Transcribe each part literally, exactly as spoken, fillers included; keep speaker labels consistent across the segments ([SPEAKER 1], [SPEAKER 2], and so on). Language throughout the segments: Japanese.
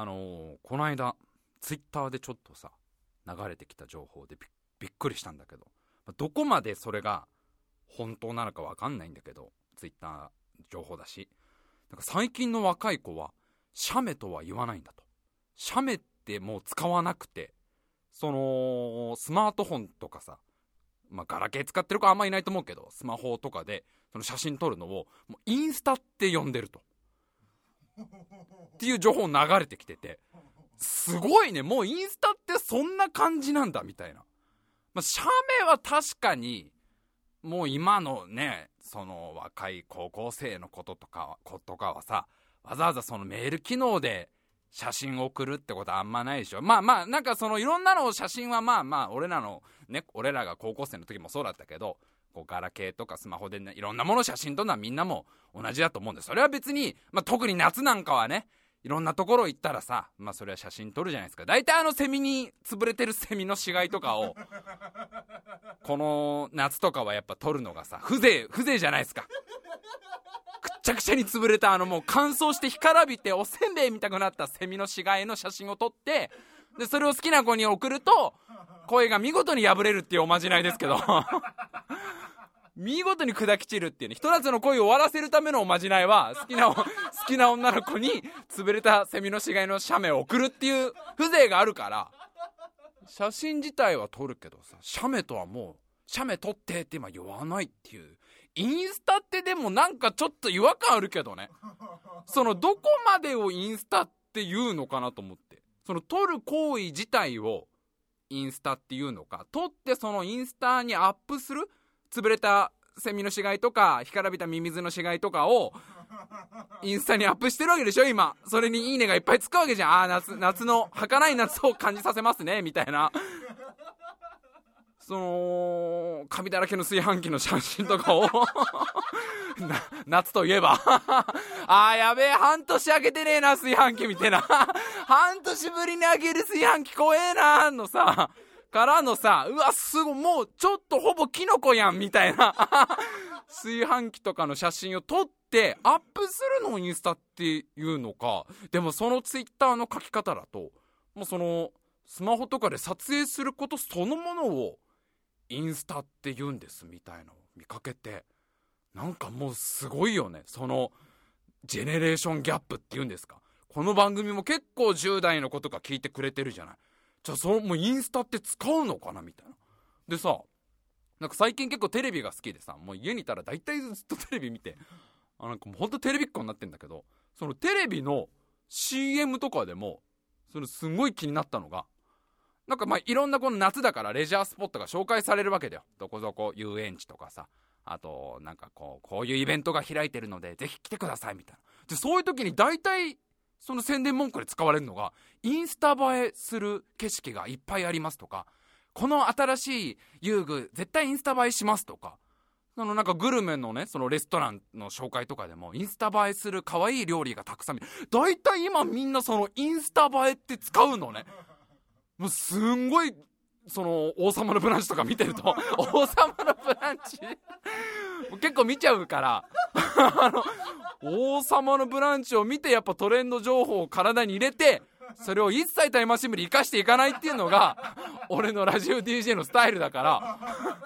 [SPEAKER 1] のー、この間ツイッターでちょっとさ流れてきた情報で び, びっくりしたんだけど、どこまでそれが本当なのか分かんないんだけど、ツイッター情報だし、なんか最近の若い子は写メとは言わないんだと。写メってもう使わなくて、そのスマートフォンとかさ、まあガラケー使ってる子あんまいないと思うけど、スマホとかでその写真撮るのをもうインスタって呼んでるとっていう情報流れてきてて、すごいね、もうインスタってそんな感じなんだみたいな。まあ、写メは確かにもう今のね、その若い高校生のこととか子とかはさ、わざわざそのメール機能で写真を送るってことはあんまないでしょ。まあまあなんかそのいろんなの写真はまあまあ俺らのね、俺らが高校生の時もそうだったけど、こうガラケーとかスマホで、ね、いろんなもの写真撮るのはみんなも同じだと思うんで、それは別に、まあ、特に夏なんかはね、いろんなところ行ったらさ、まあそれは写真撮るじゃないですか。大体あのセミに潰れてるセミの死骸とかをこの夏とかはやっぱ撮るのがさ、風情風情じゃないですか。くっちゃくちゃに潰れたあのもう乾燥して干からびておせんべいみたくなったセミの死骸の写真を撮って、でそれを好きな子に送ると声が見事に破れるっていうおまじないですけど見事に砕き散るっていうね、ひと夏の恋を終わらせるためのおまじないは、好きな好きな女の子に潰れたセミの死骸の写メを送るっていう風情があるから、写真自体は撮るけどさ、写メとはもう写メ撮ってって今言わないっていう。インスタってでもなんかちょっと違和感あるけどね、そのどこまでをインスタって言うのかなと思って、その撮る行為自体をインスタっていうのか、撮ってそのインスタにアップする潰れたセミの死骸とか干からびたミミズの死骸とかをインスタにアップしてるわけでしょ今。それにいいねがいっぱいつくわけじゃん。あー 夏, 夏の儚い夏を感じさせますねみたいなそのカビだらけの炊飯器の写真とかを夏といえばあーやべえ、半年開けてねえな炊飯器みたいな半年ぶりに開ける炊飯器怖えなのさからのさ、うわすごい、もうちょっとほぼキノコやんみたいな炊飯器とかの写真を撮ってアップするのをインスタっていうのか。でもそのツイッターの書き方だと、もうそのスマホとかで撮影することそのものをインスタって言うんですみたいなのを見かけて、なんかもうすごいよね、そのジェネレーションギャップっていうんですか。この番組も結構じゅう代の子とか聞いてくれてるじゃない。じゃあそのもうインスタって使うのかなみたいな。でさ、なんか最近結構テレビが好きでさ、もう家にいたら大体ずっとテレビ見て、あなんかもうほんとテレビっ子になってんだけど、そのテレビの シーエム とかでもそのすごい気になったのが、なんかまあいろんなこの夏だからレジャースポットが紹介されるわけだよ。どこどこ遊園地とかさ、あとなんかこうこういうイベントが開いてるのでぜひ来てくださいみたいな。でそういう時に大体その宣伝文句で使われるのが、インスタ映えする景色がいっぱいありますとか、この新しい遊具絶対インスタ映えしますとか、そのなんかグルメのね、そのレストランの紹介とかでもインスタ映えする可愛い料理がたくさん、大体今みんなそのインスタ映えって使うのね。もうすんごいその王様のブランチとか見てると王様のブランチ結構見ちゃうからあの王様のブランチを見てやっぱトレンド情報を体に入れて、それを一切タイムマシン部に生かしていかないっていうのが俺のラジオ ディージェー のスタイルだから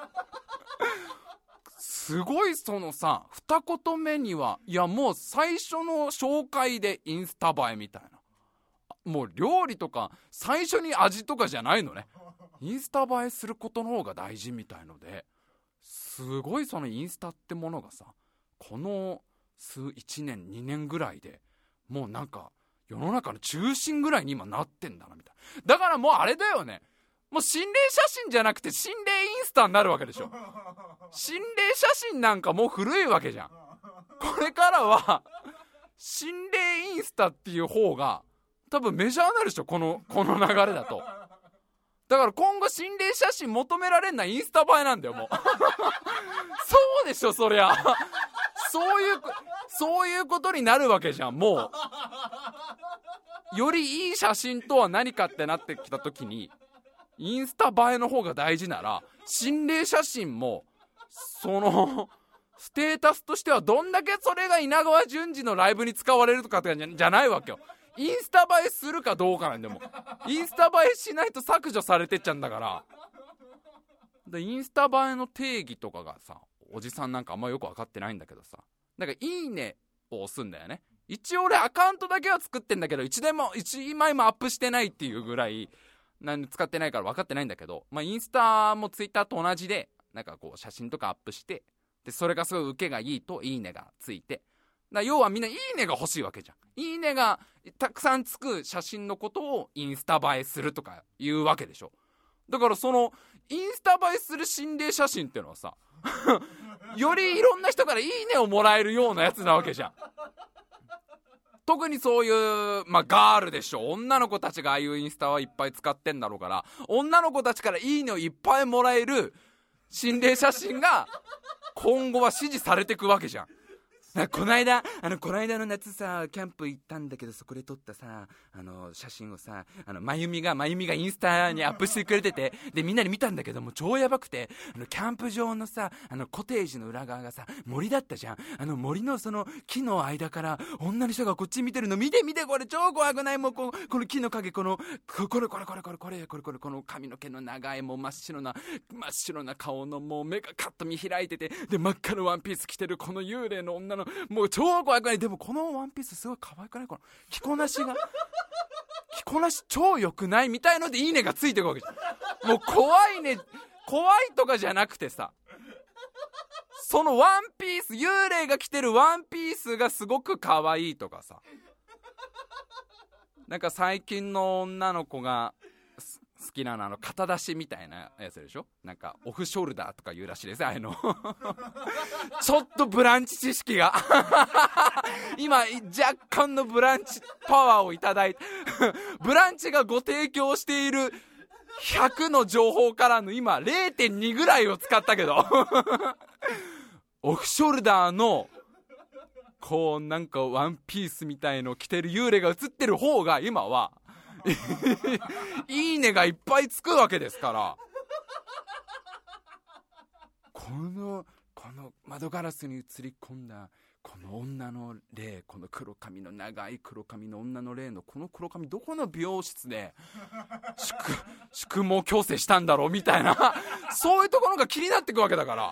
[SPEAKER 1] すごい。そのさ二言目にはいやもう最初の紹介でインスタ映えみたいな、もう料理とか最初に味とかじゃないのね、インスタ映えすることの方が大事みたいので、すごいそのインスタってものがさ、この数いちねんにねんぐらいでもうなんか世の中の中心ぐらいに今なってんだなみたいな。だからもうあれだよね、もう心霊写真じゃなくて心霊インスタになるわけでしょ。心霊写真なんかもう古いわけじゃん。これからは心霊インスタっていう方が多分メジャーになるでしょ、このこの流れだと。だから今後心霊写真求められんのはインスタ映えなんだよもうそうでしょそりゃそういうそういうことになるわけじゃん。もうよりいい写真とは何かってなってきた時にインスタ映えの方が大事なら、心霊写真もそのステータスとしてはどんだけそれが稲川淳二のライブに使われるとかじゃないわけよ。 インスタ映えするかどうかなんでもインスタ映えしないと削除されてっちゃうんだから。でインスタ映えの定義とかがさ、おじさんなんかあんまよく分かってないんだけどさ、だからいいねを押すんだよね。一応俺アカウントだけは作ってんだけど、一でも一枚もアップしてないっていうぐらいなんで使ってないから分かってないんだけど、まあインスタもツイッターと同じで、なんかこう写真とかアップして、でそれがすごい受けがいいといいねがついて、だ要はみんないいねが欲しいわけじゃん。いいねがたくさんつく写真のことをインスタ映えするとかいうわけでしょ。だからそのインスタ映えする心霊写真っていうのはさよりいろんな人からいいねをもらえるようなやつなわけじゃん。特にそういう、まあ、ガールでしょ。女の子たちがああいうインスタはいっぱい使ってんだろうから、女の子たちからいいねをいっぱいもらえる心霊写真が今後は支持されていくわけじゃん。こないだあのこないだの夏さキャンプ行ったんだけど、そこで撮ったさあの写真をさ、あのまゆみがまゆみがインスタにアップしてくれてて、でみんなに見たんだけども超やばくて、あのキャンプ場のさあのコテージの裏側がさ森だったじゃん。あの森のその木の間から女の人がこっち見てるの見て見て、これ超怖くない？もう こ, この木の影、このこれこれこれこれこれこれこれこの髪の毛の長いもう真っ白な真っ白な顔のもう目がカッと見開いてて、で真っ赤なワンピース着てるこの幽霊の女のもう超怖くない？でもこのワンピースすごい可愛くない？この着こなしが着こなし超良くない？みたいのでいいねがついてくわけじゃん。もう怖いね、怖いとかじゃなくてさ、そのワンピース、幽霊が着てるワンピースがすごく可愛いとかさ、なんか最近の女の子が好きなのあの肩出しみたいなやつでしょ。なんかオフショルダーとか言うらしいです。あのちょっとブランチ知識が今若干のブランチパワーをいただいてブランチがご提供しているひゃくの情報からの今 れいてんに ぐらいを使ったけどオフショルダーのこうなんかワンピースみたいの着てる幽霊が映ってる方が今はいいねがいっぱいつくわけですから、このこの窓ガラスに映り込んだこの女の霊、この黒髪の長い黒髪の女の霊のこの黒髪どこの美容室で宿宿毛矯正したんだろうみたいなそういうところが気になってくわけだから、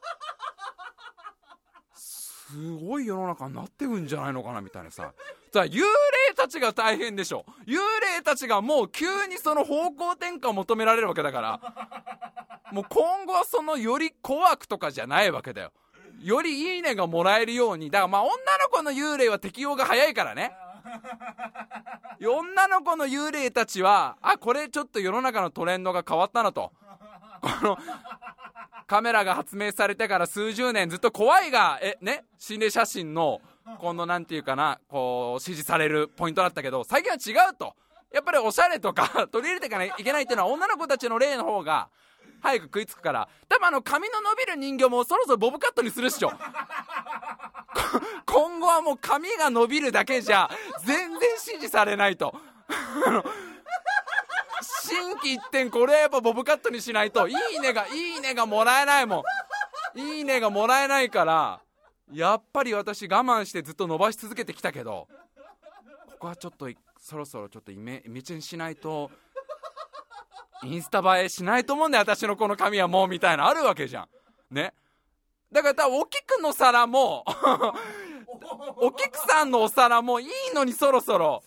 [SPEAKER 1] すごい世の中になってくんじゃないのかなみたいなさ。さあ幽霊たちが大変でしょ。幽霊たちがもう急にその方向転換を求められるわけだから、もう今後はそのより怖くとかじゃないわけだよ。よりいいねがもらえるように。だからまあ女の子の幽霊は適応が早いからね。女の子の幽霊たちはあこれちょっと世の中のトレンドが変わったなと、このカメラが発明されてから数十年ずっと怖いがえね心霊写真のこのなんていうかなこう支持されるポイントだったけど、最近は違うと。やっぱりおしゃれとか取り入れていかないといけないっていうのは女の子たちの霊の方が早く食いつくから、多分あの髪の伸びる人形もそろそろボブカットにするっしょ今後はもう髪が伸びるだけじゃ全然支持されないと心機一転これはやっぱボブカットにしないといいねがいいねがもらえないもん。いいねがもらえないから、やっぱり私我慢してずっと伸ばし続けてきたけど、ここはちょっとそろそろちょっとイメイメチェンしないとインスタ映えしないと思うんだよ、私のこの髪はもうみたいなあるわけじゃんね。だから多分お菊の皿もお菊さんのお皿もいいのにそろそろ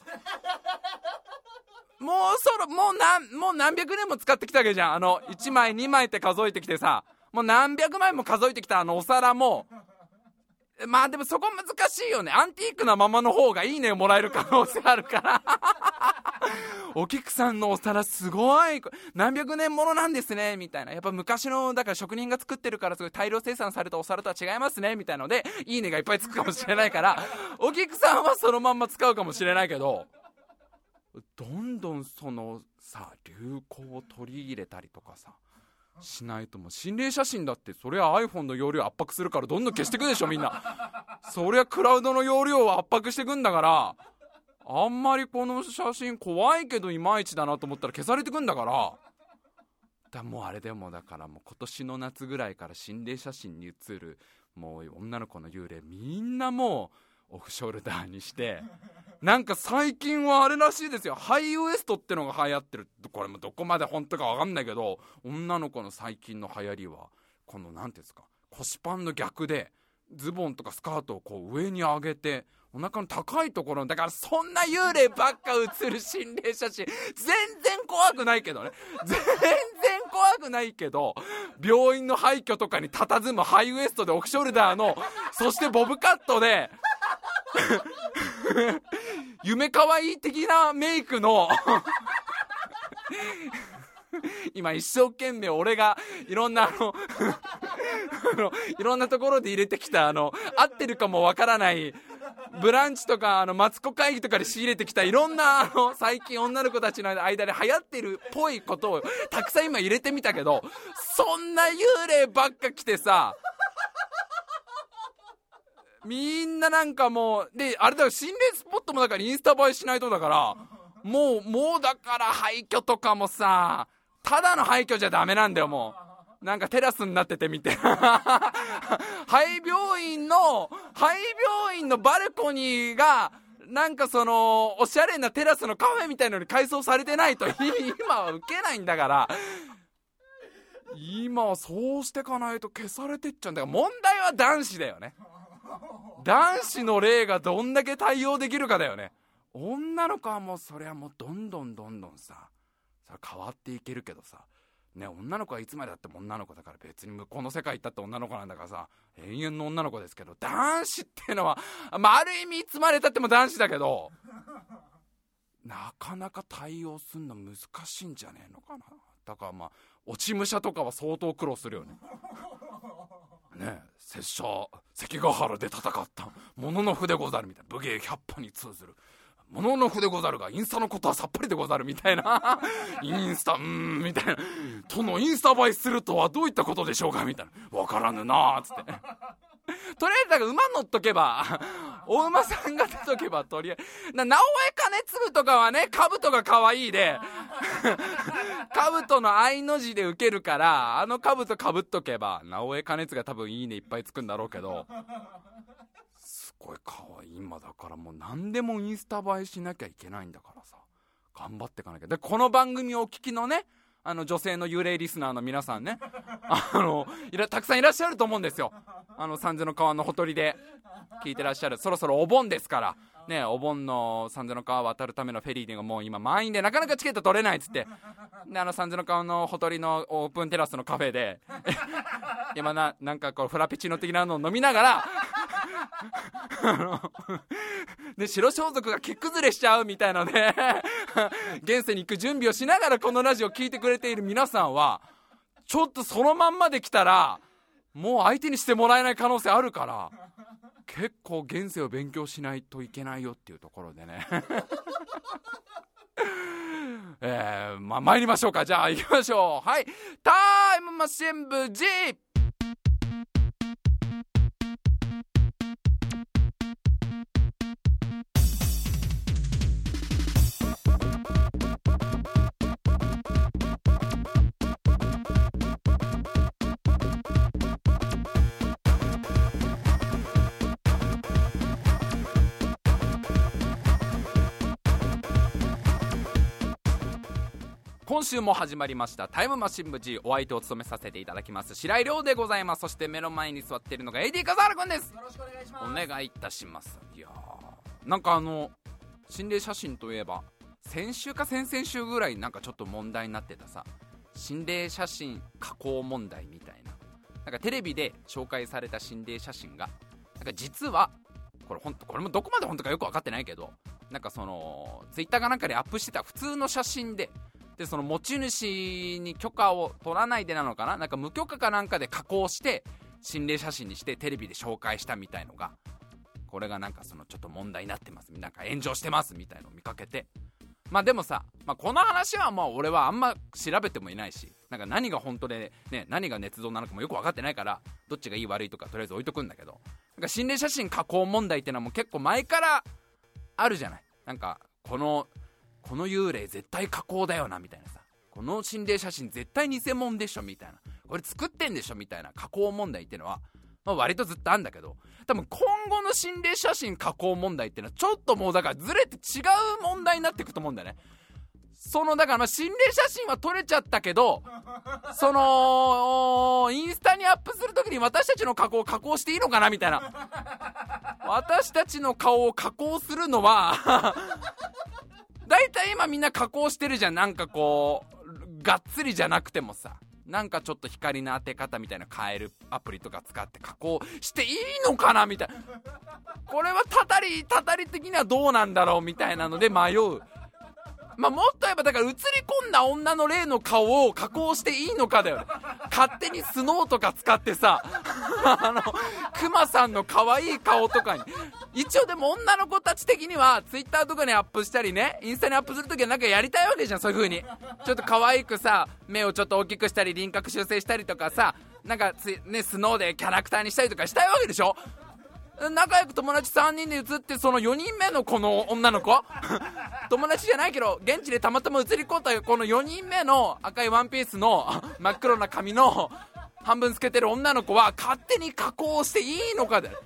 [SPEAKER 1] もうそろもう何もう何百年も使ってきたわけじゃん。あのいちまいにまいって数えてきてさ、もう何百枚も数えてきたあのお皿も、まあでもそこ難しいよね。アンティークなままの方がいいねをもらえる可能性あるからお菊さんのお皿すごい何百年ものなんですねみたいな、やっぱ昔のだから職人が作ってるからすごい大量生産されたお皿とは違いますねみたいのでいいねがいっぱいつくかもしれないからお菊さんはそのまんま使うかもしれないけど、どんどんそのさ流行を取り入れたりとかさしないと、もう心霊写真だってそれは iPhone の容量圧迫するからどんどん消していくでしょみんなそりゃクラウドの容量を圧迫していくんだから、あんまりこの写真怖いけどいまいちだなと思ったら消されていくんだから、だもうあれでもだからもう今年の夏ぐらいから心霊写真に写るもう女の子の幽霊みんなもオフショルダーにして、なんか最近はあれらしいですよ、ハイウエストってのが流行ってる。これもどこまで本当か分かんないけど、女の子の最近の流行りはこのなんていうんですか、腰パンの逆でズボンとかスカートをこう上に上げてお腹の高いところ、だからそんな幽霊ばっか写る心霊写真全然怖くないけどね、全然怖くないけど、病院の廃墟とかに佇むハイウエストでオフショルダーの、そしてボブカットで夢かわいい的なメイクの今一生懸命俺がいろんなあのあのいろんなところで入れてきたあの合ってるかもわからないブランチとかあのマツコ会議とかで仕入れてきたいろんなあの最近女の子たちの間で流行ってるっぽいことをたくさん今入れてみたけど、そんな幽霊ばっか来てさ、みんななんかもうであれだよ、心霊スポットもだからインスタ映えしないとだから、もうもうだから廃墟とかもさ、ただの廃墟じゃダメなんだよ。もうなんかテラスになっててみたいな廃病院の廃病院のバルコニーがなんかそのおしゃれなテラスのカフェみたいなのに改装されてないと今は受けないんだから、今はそうしてかないと消されてっちゃうんだから、問題は男子だよね。男子の霊がどんだけ対応できるかだよね。女の子はもうそれはもうどんどんどんどんさ変わっていけるけどさね、女の子はいつまでだっても女の子だから、別に向こうの世界行ったって女の子なんだからさ、永遠の女の子ですけど、男子っていうのは、まあ、ある意味いつまでたっても男子だけど、なかなか対応すんの難しいんじゃねえのかな。だからまあ落ち武者とかは相当苦労するよね。ねえ、拙者関ヶ原で戦ったもののふでござるみたいな、武芸百歩に通ずるもののふでござるがインスタのことはさっぱりでござるみたいなインスタうーんみたいな、とのインスタ映えするとはどういったことでしょうかみたいな、わからぬなーっつってとりあえずだから馬乗っとけばお馬さんが出とけば、とりあえずな直江兼次とかはね、兜が可愛いで兜の愛の字で受けるから、あの兜かぶっとけば直江兼次が多分いいねいっぱいつくんだろうけど、すごい可愛い。今だからもう何でもインスタ映えしなきゃいけないんだからさ、頑張っていかなきゃ。でこの番組をお聞きのね、あの女性の幽霊リスナーの皆さんね、あのいらたくさんいらっしゃると思うんですよ。あの三途の川のほとりで聞いてらっしゃる。そろそろお盆ですからね、お盆の三途の川渡るためのフェリーがもう今満員でなかなかチケット取れないっつって、であの三途の川のほとりのオープンテラスのカフェで今ななんかこうフラペチーノ的なのを飲みながらあので白装束が着崩れしちゃうみたいなね現世に行く準備をしながらこのラジオを聞いてくれている皆さんは、ちょっとそのまんまで来たらもう相手にしてもらえない可能性あるから、結構現世を勉強しないといけないよっていうところでねえー、まあ参りましょうか。じゃあ行きましょう。はい、タイムマシン部 G。今週も始まりましたタイムマシン部 G、 お相手を務めさせていただきます白井亮でございます。そして目の前に座っているのが エーディー 笠原くんです。
[SPEAKER 2] よろしくお願いします。
[SPEAKER 1] お願いいたします。いやー、なんかあの心霊写真といえば先週か先々週ぐらいなんかちょっと問題になってたさ、心霊写真加工問題みたいな、なんかテレビで紹介された心霊写真がなんか実はこれほんとこれもどこまで本当かよく分かってないけど、なんかそのツイッターかなんかでアップしてた普通の写真ででその持ち主に許可を取らないでなのかな、なんか無許可かなんかで加工して心霊写真にしてテレビで紹介したみたいのが、これがなんかそのちょっと問題になってます、なんか炎上してますみたいのを見かけて、まあでもさ、まあ、この話はまあ俺はあんま調べてもいないし、なんか何が本当でね何が捏造なのかもよく分かってないから、どっちがいい悪いとかとりあえず置いとくんだけど、なんか心霊写真加工問題ってのはもう結構前からあるじゃない。なんかこのこの幽霊絶対加工だよなみたいなさ、この心霊写真絶対偽物でしょみたいな、これ作ってんでしょみたいな加工問題っていうのはまあ、割とずっとあんだけど、多分今後の心霊写真加工問題っていうのはちょっともうだからずれて違う問題になっていくと思うんだよね。そのだからまあ心霊写真は撮れちゃったけど、そのインスタにアップするときに私たちの加工を加工していいのかなみたいな。私たちの顔を加工するのはだいたい今みんな加工してるじゃん。なんかこうがっつりじゃなくてもさ、なんかちょっと光の当て方みたいな変えるアプリとか使って加工していいのかなみたいな。これはたたりたたり的にはどうなんだろうみたいなので迷う。まあ、もっと言えばだから映り込んだ女の霊の顔を加工していいのかだよね。勝手にスノーとか使ってさあのクマさんの可愛い顔とかに一応でも女の子たち的にはツイッターとかにアップしたりね、インスタにアップするときはなんかやりたいわけじゃん。そういう風にちょっと可愛くさ、目をちょっと大きくしたり輪郭修正したりとかさ、なんかつ、ね、スノーでキャラクターにしたりとかしたいわけでしょ。仲良く友達さんにんで写って、そのよにんめのこの女の子友達じゃないけど現地でたまたま写り込んだこのよにんめの赤いワンピースの真っ黒な髪の半分透けてる女の子は勝手に加工していいのかだよ。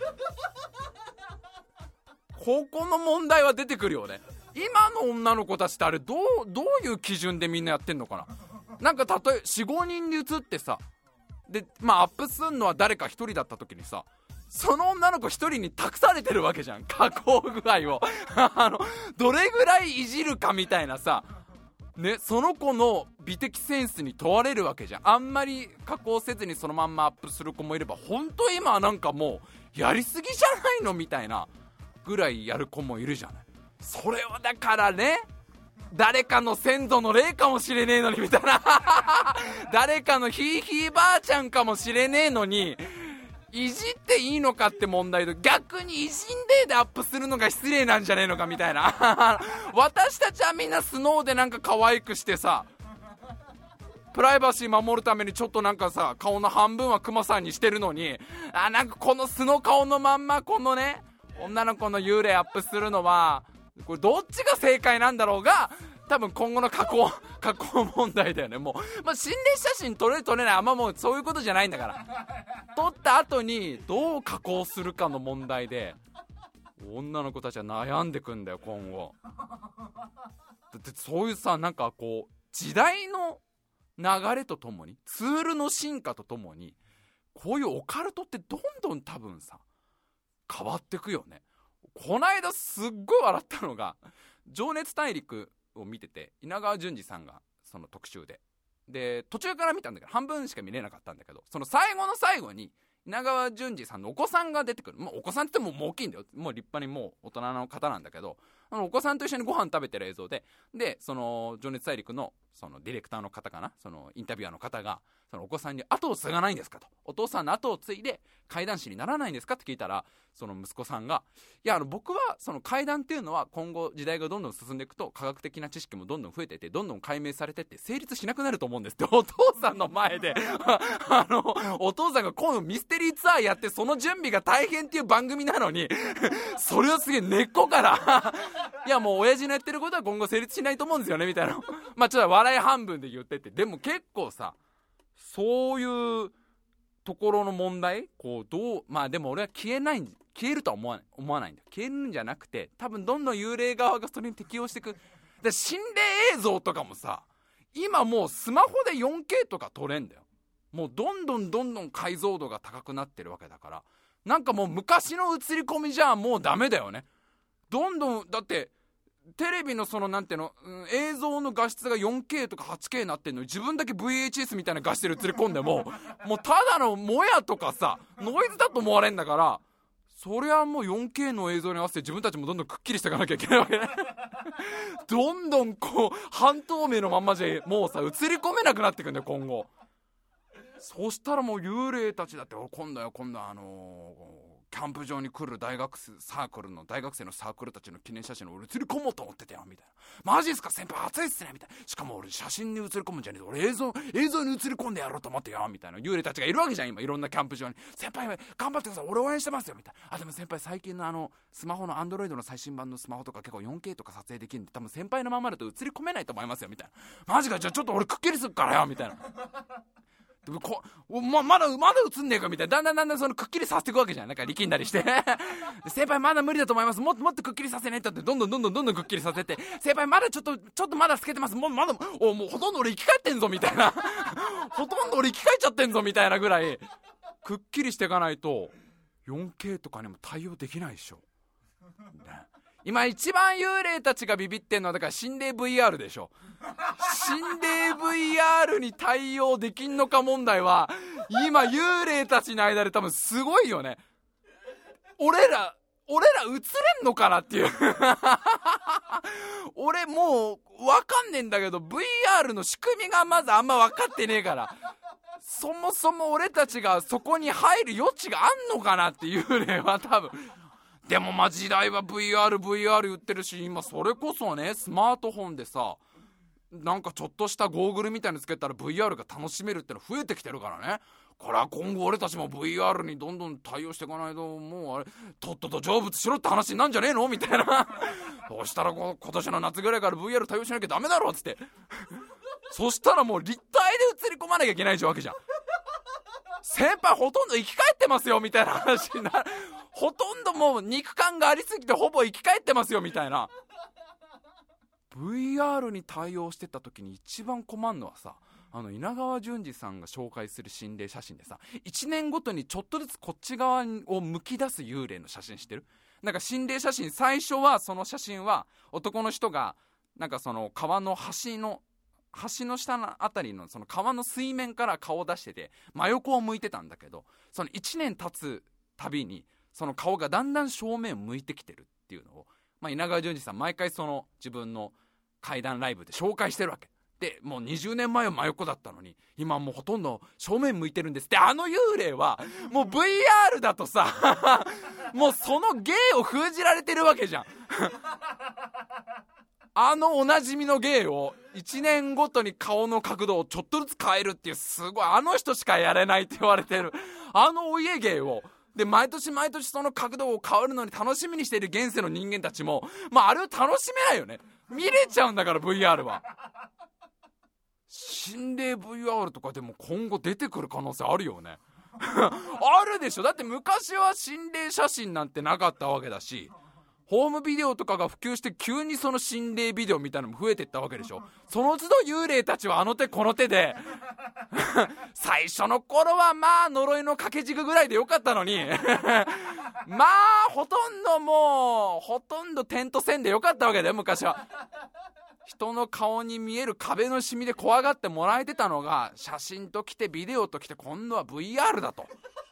[SPEAKER 1] ここの問題は出てくるよね。今の女の子たちってあれどうどういう基準でみんなやってんのかな。なんか例え よん,ご 人で写ってさ、でまあアップすんのは誰か一人だった時にさ、その女の子一人に託されてるわけじゃん、加工具合をあのどれぐらいいじるかみたいなさね、その子の美的センスに問われるわけじゃん。あんまり加工せずにそのまんまアップする子もいれば、本当今はなんかもうやりすぎじゃないのみたいなぐらいやる子もいるじゃない。それはだからね、誰かの先祖の霊かもしれねえのにみたいな誰かのひいひいばあちゃんかもしれねえのにいじっていいのかって問題と、逆にいじんででアップするのが失礼なんじゃねえのかみたいな私たちはみんなスノーでなんか可愛くしてさ、プライバシー守るためにちょっとなんかさ顔の半分はクマさんにしてるのに、あなんかこの素の顔のまんまこのね女の子の幽霊アップするのはこれどっちが正解なんだろうが、多分今後の加工加工問題だよね。もう、まあ、心霊写真撮れる撮れないあんまもうそういうことじゃないんだから、撮った後にどう加工するかの問題で女の子たちは悩んでくんだよ今後。だってそういうさ、なんかこう時代の流れとともにツールの進化とともにこういうオカルトってどんどん多分さ変わってくよね。こないだすっごい笑ったのが、情熱大陸を見てて稲川淳二さんがその特集でで途中から見たんだけど半分しか見れなかったんだけど、その最後の最後に稲川淳二さんのお子さんが出てくる。もうお子さんって言ってももう大きいんだよ、もう立派にもう大人の方なんだけど、あのお子さんと一緒にご飯食べてる映像で、でその情熱大陸のそのディレクターの方かな、そのインタビュアーの方がそのお子さんに後を継がないんですかと、お父さんの後を継いで怪談師にならないんですかって聞いたら、その息子さんがいやあの僕はその怪談っていうのは今後時代がどんどん進んでいくと科学的な知識もどんどん増えていってどんどん解明されてって成立しなくなると思うんですってお父さんの前であのお父さんが今度ミステリーツアーやってその準備が大変っていう番組なのにそれをすげえ根っこからいやもう親父のやってることは今後成立しないと思うんですよねみたいなまあちょっと笑い半分で言ってて、でも結構さそういうところの問題こうどうまあでも俺は消えない消えるとは思わない思わないんだよ。消えるんじゃなくて多分どんどん幽霊側がそれに適応していく。で心霊映像とかもさ今もうスマホで よんケー とか撮れんだよ。もうどんどんどんどん解像度が高くなってるわけだから、なんかもう昔の映り込みじゃもうダメだよね。どんどんだってテレビのそのなんていうの、うん、映像の画質が よんケー とか はちケー になってんのに自分だけ ブイエイチエス みたいな画質で映り込んでももうただのもやとかさノイズだと思われんだから、そりゃもう よんケー の映像に合わせて自分たちもどんどんくっきりしていかなきゃいけないわけねどんどんこう半透明のまんまじゃもうさ映り込めなくなってくんだよ今後。そしたらもう幽霊たちだって今度は今度はあのーキャンプ場に来る大学生サークルの大学生のサークルたちの記念写真を俺映り込もうと思ってたよみたいな。マジっすか先輩熱いっすねみたいな。しかも俺写真に映り込むんじゃねえ俺映像映像に映り込んでやろうと思ってよみたいな幽霊たちがいるわけじゃん今いろんなキャンプ場に。先輩頑張ってください俺応援してますよみたいな。あでも先輩最近のあのスマホのアンドロイドの最新版のスマホとか結構 よんケー とか撮影できるんで多分先輩のままだと映り込めないと思いますよみたいな。マジかじゃあちょっと俺くっきりするからよみたいな。 でもこま, まだまだ映んねえかみたいな、だんだんだんだんそのくっきりさせていくわけじゃん、なんか力んだりして先輩まだ無理だと思います、もっともっとくっきりさせねえってって、どんどんどんどんどんどんくっきりさせて、先輩まだちょっとちょっとまだ透けてます、もうまだおもうほとんど俺生き返ってんぞみたいなほとんど俺生き返っちゃってんぞみたいなぐらいくっきりしていかないと よんケー とかにも対応できないでしょ、ね、今一番幽霊たちがビビってんのはだから心霊 ブイアール でしょ。心霊 ブイアール に対応できんのか問題は今幽霊たちの間で多分すごいよね。俺ら俺ら映れんのかなっていう俺もう分かんねえんだけど ブイアール の仕組みがまずあんま分かってねえから、そもそも俺たちがそこに入る余地があんのかなっていう幽霊は多分。でもまあ時代は ブイアールブイアール 言ってるし、今それこそねスマートフォンでさなんかちょっとしたゴーグルみたいにつけたら ブイアール が楽しめるっての増えてきてるからね。これは今後俺たちも ブイアール にどんどん対応していかないと、もうあれとっとと成仏しろって話になんじゃねえのみたいなそしたらこ今年の夏ぐらいから ブイアール 対応しなきゃダメだろっつってそしたらもう立体で映り込まなきゃいけないわけじゃん。先輩ほとんど生き返ってますよみたいな話になる。ほとんどもう肉感がありすぎてほぼ生き返ってますよみたいな。 ブイアール に対応してた時に一番困るのはさ、あの稲川淳二さんが紹介する心霊写真でさ、いちねんごとにちょっとずつこっち側を向き出す幽霊の写真してる？なんか心霊写真、最初はその写真は男の人がなんかその川の橋の橋の下のあたりのその川の水面から顔を出してて真横を向いてたんだけど、そのいちねん経つたびにその顔がだんだん正面を向いてきてるっていうのを、まあ、稲川淳二さん毎回その自分の怪談ライブで紹介してるわけで、もうにじゅうねんまえは真横だったのに今もうほとんど正面向いてるんですって。あの幽霊はもう ブイアール だとさもうその芸を封じられてるわけじゃんあのおなじみの芸をいちねんごとに顔の角度をちょっとずつ変えるっていう、すごいあの人しかやれないって言われてるあのお家芸をで毎年毎年その角度を変わるのに楽しみにしている現世の人間たちも、まあ、あれを楽しめないよね。見れちゃうんだから ブイアール は。心霊 ブイアール とかでも今後出てくる可能性あるよねあるでしょ。だって昔は心霊写真なんてなかったわけだし、ホームビデオとかが普及して急にその心霊ビデオみたいなのも増えていったわけでしょ。その都度幽霊たちはあの手この手で最初の頃はまあ呪いの掛け軸ぐらいでよかったのにまあほとんどもうほとんど点と線でよかったわけだよ昔は。人の顔に見える壁のシミで怖がってもらえてたのが、写真ときてビデオときて今度は ブイアール だと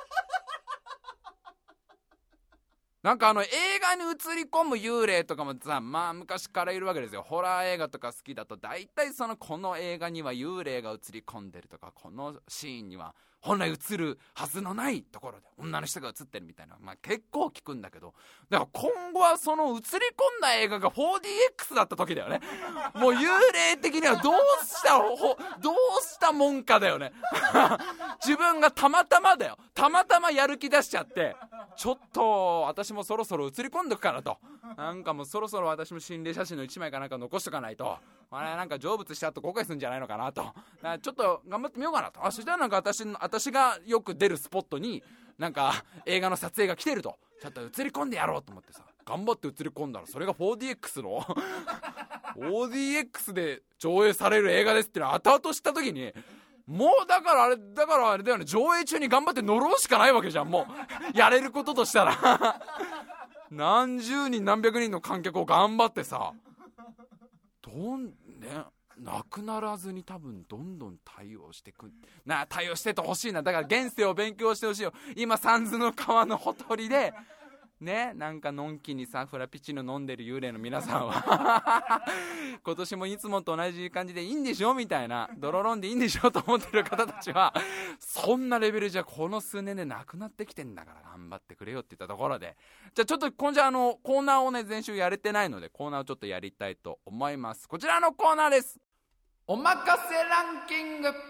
[SPEAKER 1] なんかあの映画に映り込む幽霊とかもさ、まあ昔からいるわけですよ。ホラー映画とか好きだと大体そのこの映画には幽霊が映り込んでるとか、このシーンには本来映るはずのないところで女の人が映ってるみたいな、まあ結構聞くんだけど、だから今後はその映り込んだ映画が フォーディーエックス だった時だよねもう幽霊的にはどうしたどうしたもんかだよね自分がたまたまだよ、たまたまやる気出しちゃって、ちょっと私もそろそろ映り込んどくかなと、なんかもうそろそろ私も心霊写真のいちまいかなんか残しとかないと、あれなんか成仏した後後悔するんじゃないのかなと、ちょっと頑張ってみようかなと。あ、そしたらなんか私の私がよく出るスポットになんか映画の撮影が来てると、ちょっと映り込んでやろうと思ってさ、頑張って映り込んだらそれが フォーディーエックス のフォーディーエックス で上映される映画ですってのを後々知った時に、もうだからあれだからあれだよね、上映中に頑張って呪うしかないわけじゃん。もうやれることとしたら何十人何百人の観客を頑張ってさ、どんねなくならずに多分どんどん対応してくな、対応しててほしいな。だから現世を勉強してほしいよ。今三途の川のほとりでね、なんかのんきにさフラピチーノ飲んでる幽霊の皆さんは今年もいつもと同じ感じでいいんでしょみたいな、ドロロンでいいんでしょと思ってる方たちはそんなレベルじゃこの数年でなくなってきてんだから頑張ってくれよって言ったところで、じゃあちょっと今週あのコーナーをね前週やれてないのでコーナーをちょっとやりたいと思います。こちらのコーナーです。おまかせランキング。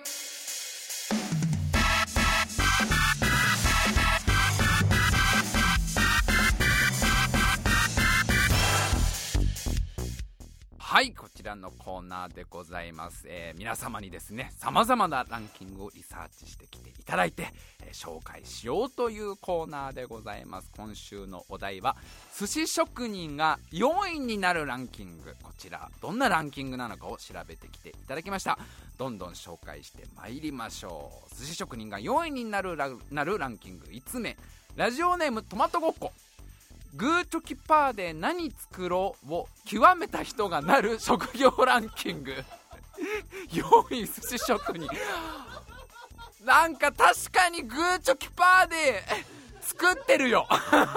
[SPEAKER 1] はい、こちららのコーナーでございます。えー、皆様にですね様々なランキングをリサーチしてきていただいて、えー、紹介しようというコーナーでございます。今週のお題は寿司職人がよんいになるランキング。こちらどんなランキングなのかを調べてきていただきました。どんどん紹介してまいりましょう。寿司職人がよんいになる ラ, なるランキングいつつめ、ラジオネームトマトごっこ。グーチョキパーで何作ろうを極めた人がなる職業ランキングよんい寿司職人。なんか確かにグーチョキパーで作ってるよ確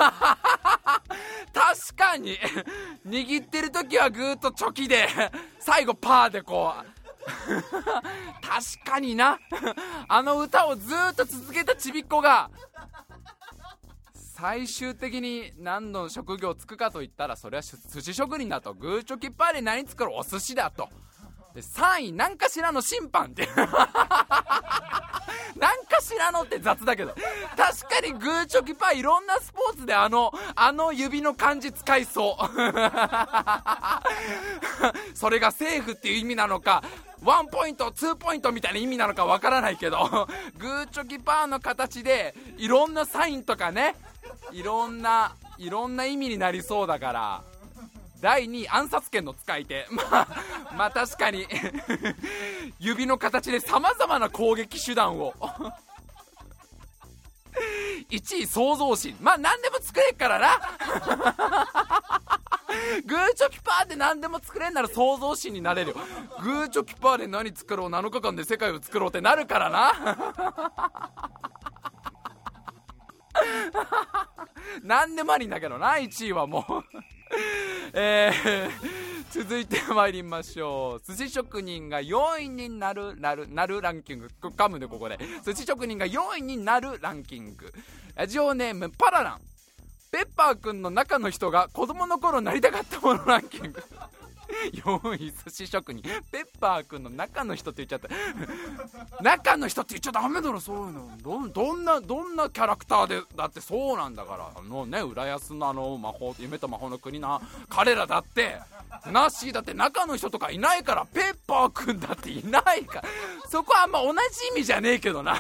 [SPEAKER 1] かに握ってる時はグーとチョキで最後パーでこう確かになあの歌をずっと続けたちびっこが最終的に何の職業つくかといったら、それは寿司職人だと。グーチョキパーで何作るお寿司だと。でさんい何かしらの審判って何かしらのって雑だけど、確かにグーチョキパーいろんなスポーツであのあの指の漢字使いそうそれがセーフっていう意味なのかワンポイントツーポイントみたいな意味なのかわからないけどグーチョキパーの形でいろんなサインとかね、いろんないろんな意味になりそうだから。だいにい暗殺権の使い手。まあまあ確かに指の形でさまざまな攻撃手段をいちい創造心。まあ何でも作れっからなグーチョキパーで何でも作れんなら創造心になれるよ。グーチョキパーで何作ろう、なのかかんで世界を作ろうってなるからな何でもありんだけどな、いちいはもうえー、続いて参りましょう。寿司職人がよんいになるなるなるランキング。噛むでここで。寿司職人がよんいになるランキング。ラジオネームパララン。ペッパーくんの中の人が子供の頃なりたかったものランキングよんい寿司職人。ペッパーくんの中の人って言っちゃった中の人って言っちゃダメだろ、そういうの。 ど, どんなどんなキャラクターでだってそうなんだから。あのね、浦安のあの魔法夢と魔法の国な彼らだってナッシーだって中の人とかいないから、ペッパーくんだっていないから、そこはあんま同じ意味じゃねえけどな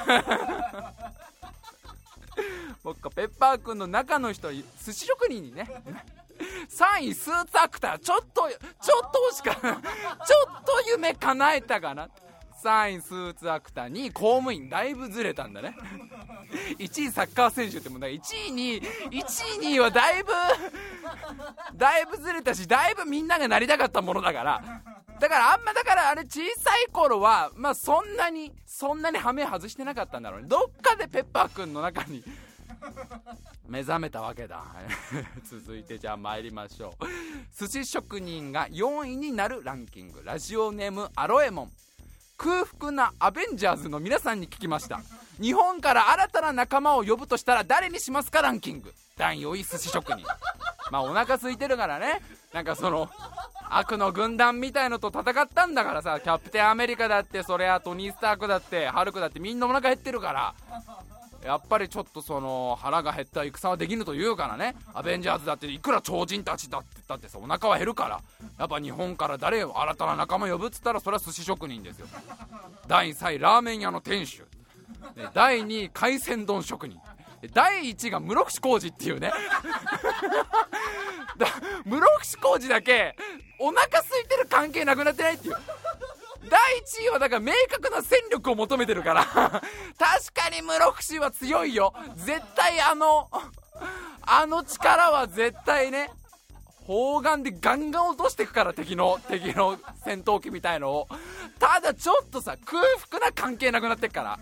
[SPEAKER 1] 僕かペッパーくんの中の人寿司職人にねさんいスーツアクター。ちょっとちょっと惜しかちょっと夢叶えたかな。さんいスーツアクター、にい公務員。だいぶずれたんだねいちいサッカー選手ってもういちいにいいちいにいはだいぶだいぶずれたし、だいぶみんながなりたかったものだから。だからあんまだからあれ小さい頃はまあそんなにそんなにハメ外してなかったんだろうね。どっかでペッパーくんの中に目覚めたわけだ続いてじゃあ参りましょう。寿司職人がよんいになるランキング。ラジオネームアロエモン。空腹なアベンジャーズの皆さんに聞きました。日本から新たな仲間を呼ぶとしたら誰にしますかランキング。だいよんい寿司職人。まあお腹空いてるからね、なんかその悪の軍団みたいのと戦ったんだからさ。キャプテンアメリカだってそれはトニー・スタークだってハルクだってみんなお腹減ってるから、やっぱりちょっとその腹が減った戦はできぬというからね。アベンジャーズだっていくら超人たちだって言ったってさお腹は減るから、やっぱ日本から誰を新たな仲間呼ぶっつったらそれは寿司職人ですよ。だいさんいラーメン屋の店主、だいにい海鮮丼職人、だいいちいが室伏広治っていうねだ室伏広治だけお腹空いてる関係なくなってないっていう。だいいちいはだから明確な戦力を求めてるから確かに室伏は強いよ絶対。あのあの力は絶対ね、砲丸でガンガン落としていくから、敵の敵の戦闘機みたいのを。ただちょっとさ空腹な関係なくなってっから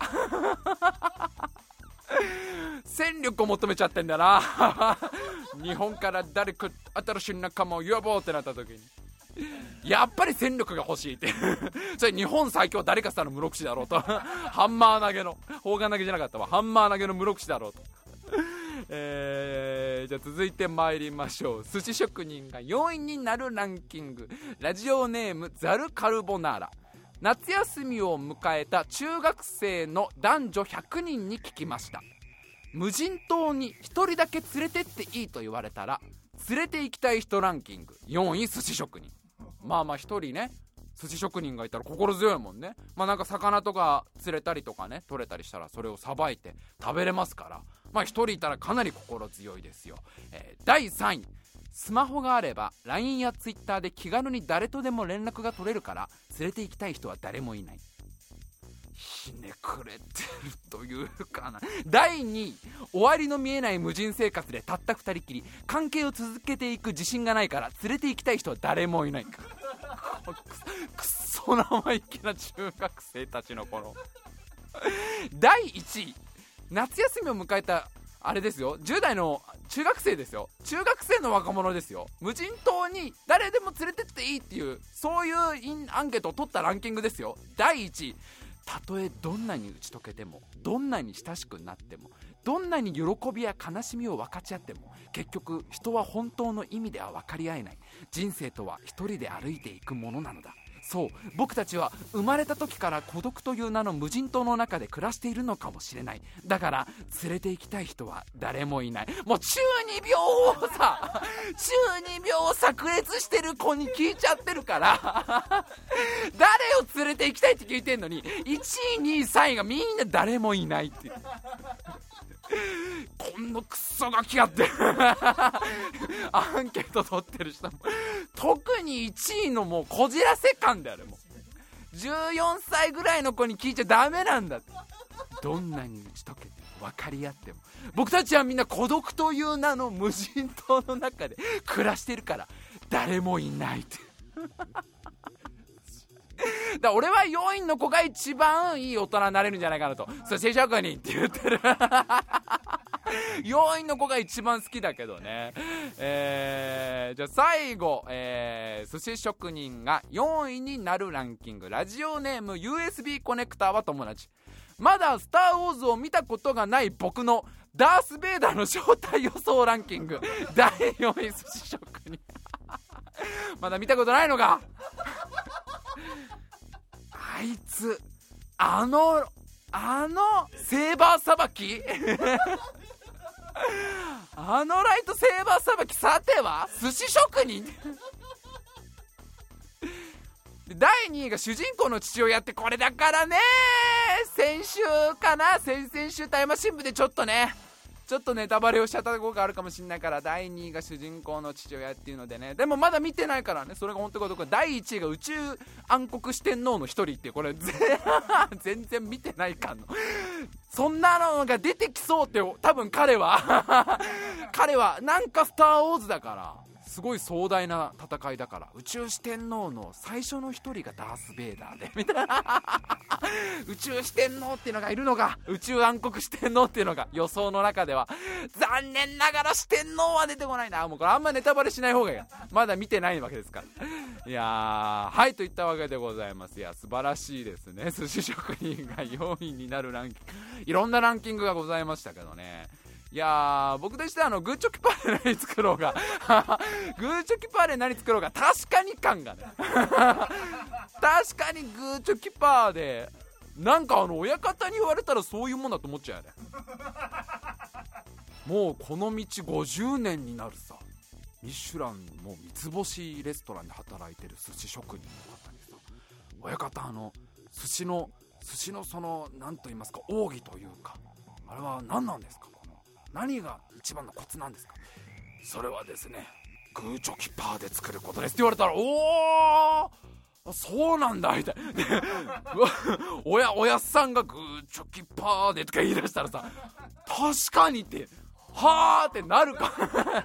[SPEAKER 1] 戦力を求めちゃってんだな日本から誰か新しい仲間を呼ぼうってなった時にやっぱり戦力が欲しいってそれ日本最強誰かさんの室伏だろうとハンマー投げの砲丸投げじゃなかったわ、ハンマー投げの室伏だろうとえー、じゃあ続いて参りましょう。寿司職人がよんいになるランキング。ラジオネームザルカルボナーラ。夏休みを迎えた中学生の男女ひゃくにんに聞きました。無人島にひとりだけ連れてっていいと言われたら連れて行きたい人ランキング。よんい寿司職人。 まあまあ一人ね寿司職人がいたら心強いもんね。まあなんか魚とか釣れたりとかね取れたりしたらそれをさばいて食べれますから、まあ一人いたらかなり心強いですよ。えー、だいさんい、スマホがあれば ライン や ツイッター で気軽に誰とでも連絡が取れるから連れて行きたい人は誰もいない。ひねくれてるというかな。だいにい、終わりの見えない無人生活でたったふたりきり、関係を続けていく自信がないから連れて行きたい人は誰もいない。くそ生意気な中学生たちのこのだいいちい、夏休みを迎えたあれですよ、じゅう代の中学生ですよ、中学生の若者ですよ、無人島に誰でも連れてっていいっていう、そういうアンケートを取ったランキングですよ。だいいちい、たとえどんなに打ち解けても、どんなに親しくなっても、どんなに喜びや悲しみを分かち合っても、結局人は本当の意味では分かり合えない。人生とは一人で歩いていくものなのだ。そう、僕たちは生まれた時から孤独という名の無人島の中で暮らしているのかもしれない。だから連れて行きたい人は誰もいない。もう中二病をさ中二病を炸裂してる子に聞いちゃってるから誰を連れて行きたいって聞いてんのにいちいにいさんいがみんな誰もいないってこんなクソガキやってアンケート取ってる人も特にいちいのもうこじらせ感である。もうじゅうよんさいぐらいの子に聞いちゃダメなんだって。どんなに打ち解けて分かり合っても、僕たちはみんな孤独という名の無人島の中で暮らしてるから誰もいないってだ俺はよんいの子が一番いい大人になれるんじゃないかなと。寿司職人って言ってるよんいの子が一番好きだけどね。えー、じゃあ最後、えー、寿司職人がよんいになるランキング。ラジオネーム ユーエスビー コネクターは友達。まだスターウォーズを見たことがない僕のダースベイダーの正体予想ランキングだいよんい、寿司職人まだ見たことないのかあいつあのあのセーバーさばきあのライトセーバーさばき、さては寿司職人だいにいが主人公の父親って、これだからね、先週かな先々週タイマー新聞でちょっとねちょっとネタバレをしちゃったところがあるかもしれないから、だいにいが主人公の父親っていうのでね、でもまだ見てないからね、それが本当かどうか。だいいちいが宇宙暗黒四天王の一人っていう、これ全然見てないかんのそんなのが出てきそうって、多分彼は彼はなんかスターウォーズだからすごい壮大な戦いだから、宇宙四天王の最初の一人がダース・ベイダーでみたいな宇宙四天王っていうのがいるのが、宇宙暗黒四天王っていうのが予想の中では。残念ながら四天王は出てこないな。もうこれあんまネタバレしない方がいいや、まだ見てないわけですから。いやー、はいといったわけでございます。いや素晴らしいですね。寿司職人がよんいになるランキング、いろんなランキングがございましたけどね。いやー、僕としてはあのグーチョキパーで何作ろうがグーチョキパーで何作ろうが確かに感がね確かにグーチョキパーでなんかあの親方に言われたらそういうもんだと思っちゃうよね。もうこの道ごじゅうねんになるさ、ミシュランも三つ星レストランで働いてる寿司職人の方にさ、親方あの寿司の寿司のその何と言いますか、奥義というかあれは何なんですか、何が一番のコツなんですか。それはですね、グーチョキパーで作ることですって言われたら、おーそうなんだみたいなおやおやっさんがグーチョキパーでとか言い出したらさ、確かにってはーってなるか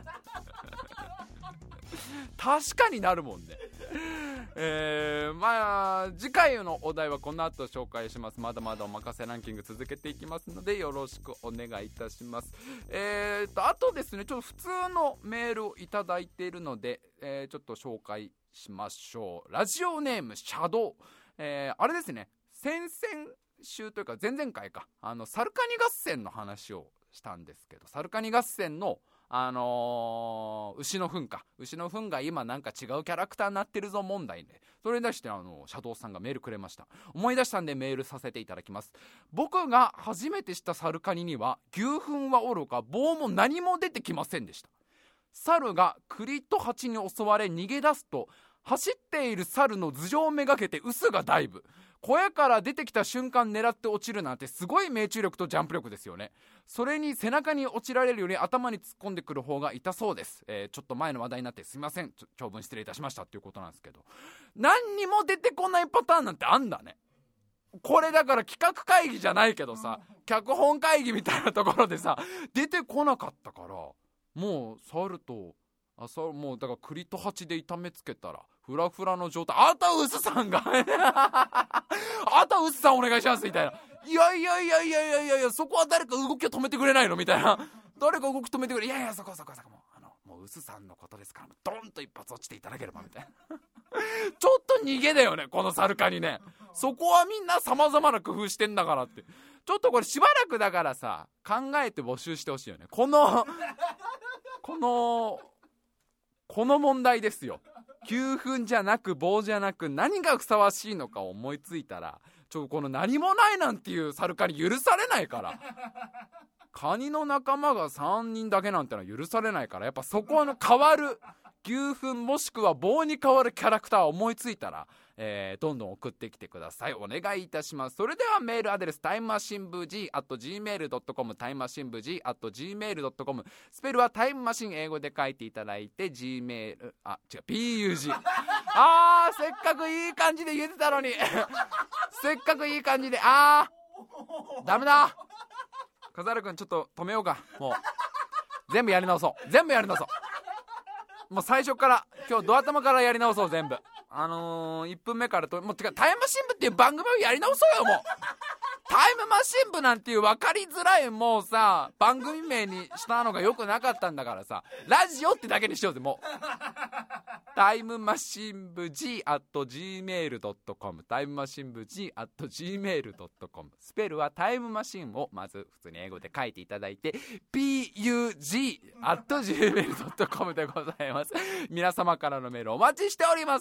[SPEAKER 1] 確かになるもんね。えー、まあ次回のお題はこの後紹介します。まだまだお任せランキング続けていきますのでよろしくお願いいたします。えーとあとですね、ちょっと普通のメールをいただいているので、えー、ちょっと紹介しましょう。ラジオネームシャドウ、えー、あれですね、先々週というか前々回か、あのサルカニ合戦の話をしたんですけど、サルカニ合戦のあのー、牛の糞か牛の糞が今なんか違うキャラクターになってるぞ問題で、それに対してあのシャドウさんがメールくれました。思い出したんでメールさせていただきます。僕が初めて知ったサルカニには牛糞はおろか棒も何も出てきませんでした。猿が栗と蜂に襲われ逃げ出すと走っている猿の頭上めがけて臼がダイブ。小屋から出てきた瞬間狙って落ちるなんてすごい命中力とジャンプ力ですよね。それに背中に落ちられるより頭に突っ込んでくる方が痛そうです、えー、ちょっと前の話題になってすいません、ちょ長文失礼いたしましたっていうことなんですけど、何にも出てこないパターンなんてあんだね。これだから企画会議じゃないけどさ、脚本会議みたいなところでさ出てこなかったから、もう猿とあさもうだから栗と鉢で痛めつけたらフラフラの状態。あとウスさんがあとウスさんお願いしますみたいな。いやいやいやいやいやいやいや、そこは誰か動きを止めてくれないのみたいな。誰か動き止めてくれ。いやいやそこそこそこもうあのもうウスさんのことですからドンと一発落ちていただければみたいなちょっと逃げだよねこの猿カニね。そこはみんな様々な工夫してんだからって。ちょっとこれしばらくだからさ考えて募集してほしいよね。このこのこの問題ですよ。きゅうふんじゃなく棒じゃなく何がふさわしいのかを思いついたら、ちょこの何もないなんていう猿カニ許されないから。カニの仲間がさんにんだけなんてのは許されないから、やっぱそこの変わるきゅうふんもしくは棒に変わるキャラクターを思いついたら、えー、どんどん送ってきてください。お願いいたします。それではメールアドレスタイムマシン部 G アット ジーメールドットコム タイムマシン部 G アット ジーメールドットコム スペルはタイムマシン英語で書いていただいて Gmail あ違う ピーユージー あーせっかくいい感じで言ってたのにせっかくいい感じであーダメだ。笠原くんちょっと止めようか。もう全部やり直そう全部やり直そうもう最初から今日ド頭からやり直そう全部。あのー、いっぷんめからともうてかタイムマシン部っていう番組をやり直そうよもうタイムマシン部なんていう分かりづらいもうさ番組名にしたのが良くなかったんだからさ、ラジオってだけにしようぜもうタイムマシン部 G アット ジーメールドットコム タイムマシン部 G アット ジーメールドットコム スペルはタイムマシンをまず普通に英語で書いていただいて ピーユージー アット ジーメールドットコム でございます。皆様からのメールお待ちしております。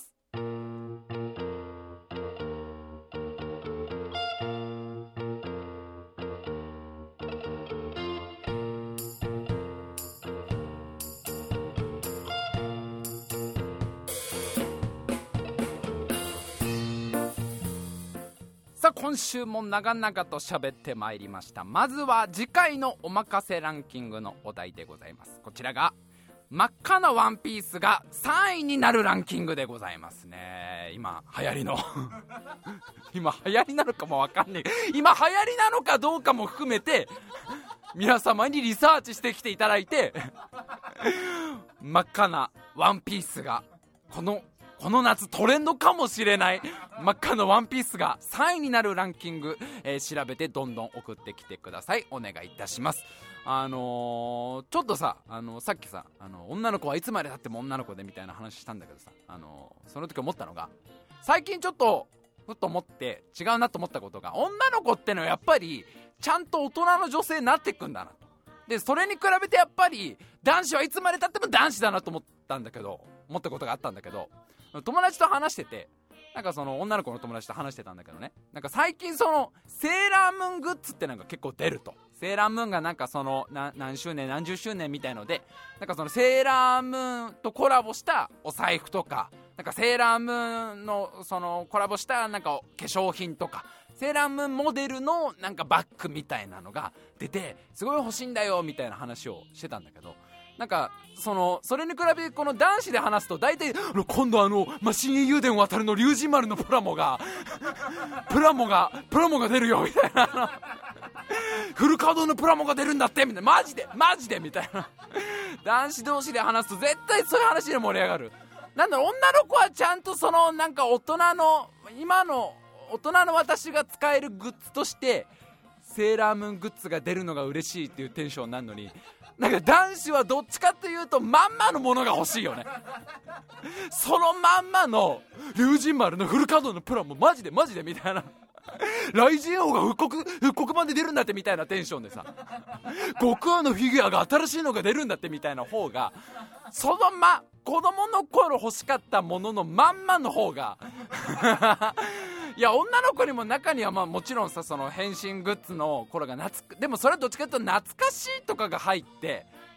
[SPEAKER 1] さあ今週も長々と喋ってまいりました。まずは次回のおまかせランキングのお題でございます。こちらが真っ赤なワンピースがさんいになるランキングでございますね。今流行りの今流行りなのかもわかんない今流行りなのかどうかも含めて皆様にリサーチしてきていただいて真っ赤なワンピースがこのこの夏トレンドかもしれない真っ赤なワンピースがさんいになるランキング、えー、調べてどんどん送ってきてください。お願いいたします。あのー、ちょっとさ、あのー、さっきさ、あのー、女の子はいつまでたっても女の子でみたいな話したんだけどさ、あのー、その時思ったのが最近ちょっとふっと思って違うなと思ったことが、女の子ってのはやっぱりちゃんと大人の女性になっていくんだなと。でそれに比べてやっぱり男子はいつまでたっても男子だなと思ったんだけど思ったことがあったんだけど、友達と話してて、なんかその女の子の友達と話してたんだけどね、なんか最近そのセーラームーングッズってなんか結構出ると。セーラームーンがなんかそのな何周年何十周年みたいので、なんかそのセーラームーンとコラボしたお財布とか、なんかセーラームーンのそのコラボしたなんか化粧品とか、セーラームーンモデルのなんかバッグみたいなのが出てすごい欲しいんだよみたいな話をしてたんだけど、なんかそのそれに比べてこの男子で話すと大体今度あのマシン英雄伝渡るの龍神丸のプラモがプラモがプラモが出るよみたいなフル稼働のプラモが出るんだってみたいな、マジでマジでみたいな男子同士で話すと絶対そういう話で盛り上がる。なんだろう、女の子はちゃんとそのなんか大人の今の大人の私が使えるグッズとしてセーラームーングッズが出るのが嬉しいっていうテンションになるのに、なんか男子はどっちかというとまんまのものが欲しいよねそのまんまの龍神丸のフル稼働のプランもマジでマジでみたいな雷神王が復刻復刻版で出るんだってみたいなテンションでさ、悟空のフィギュアが新しいのが出るんだってみたいな方が、そのま子供の頃欲しかったもののまんまの方がいや女の子にも中にはまあもちろんさ、その変身グッズの頃が懐く、でもそれはどっちかというと懐かしいとかが入って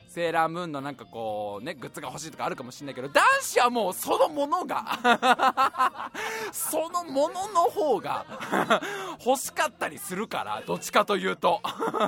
[SPEAKER 1] セーラームーンのなんかこうねグッズが欲しいとかあるかもしれないけど、男子はもうそのものがそのものの方が欲しかったりするから、どっちかというと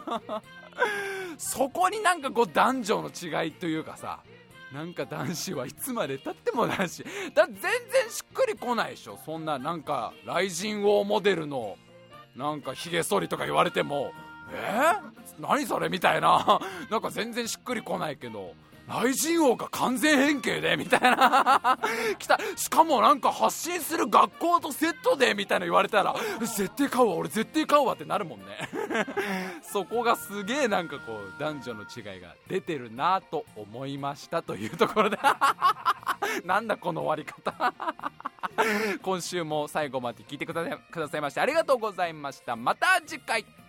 [SPEAKER 1] そこになんかこう男女の違いというかさ、なんか男子はいつまでたっても男子だ、全然しっくりこないでしょ。そんななんか雷神王モデルのなんかヒゲ剃りとか言われても、えー、何それみたいななんか全然しっくりこないけど、雷神王が完全変形でみたいな来た、しかもなんか発信する学校とセットでみたいな言われたら、絶対買うわ、俺絶対買うわってなるもんねそこがすげえなんかこう男女の違いが出てるなと思いましたというところでなんだこの終わり方今週も最後まで聞いてくださいましてありがとうございました。また次回。